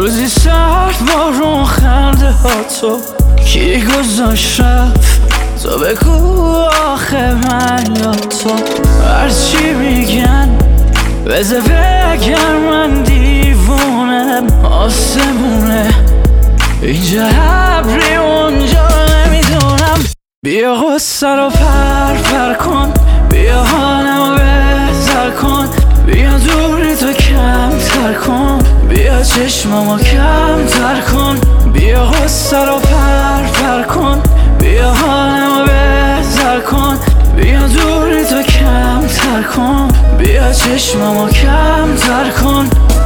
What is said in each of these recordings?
روزی سرد بارون خنده ها تو کی گذاشت رفت تو بگو آخه من یا تو هرچی میگن بذار بگر من دیوونم آسمونه اینجا ابری اونجا نمیدونم بیا غصه رو پر کن بیا حالمو بهتر کن بیا دوری تو کمتر کن بیا چشممو کمتر کن بیا غصه رو پر کن بیا حالمو بهتر کن بیا دوری تو کمتر کن بیا چشممو کمتر کن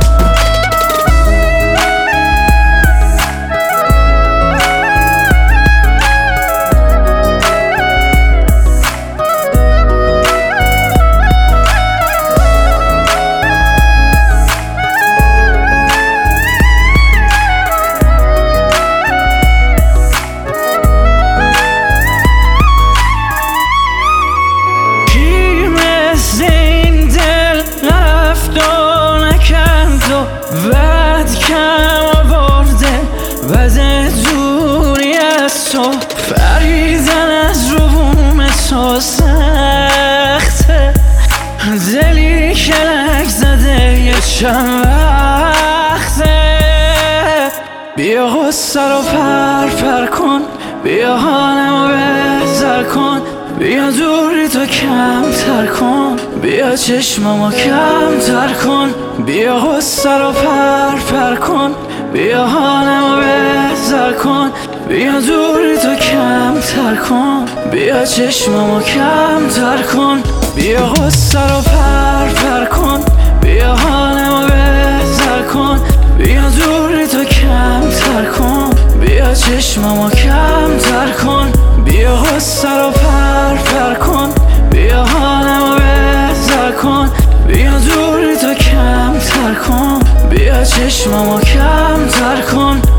بعد کم آورده بعد دوری از تو فریدن از رو بوم تو سخته دلی کلک زده یه چند وقته بیا غصه رو پر کن بیا حالمو بهتر کن بیا دوری تو کمتر کن بیا چشممو کمتر کن بیا غصه رو پر کن بیا حالمو بهتر کن بیا دوری تو کمتر کن بیا چشممو کمتر کن بیا غصه رو پر کن بیا حالمو بهتر کن بیا دوری تو کمتر کن بیا چشممو کمتر کن بیا غصه رو پر کن بیا حالمو بهتر کن بیا دوری تو کمتر کن بیا چشممو کمتر کن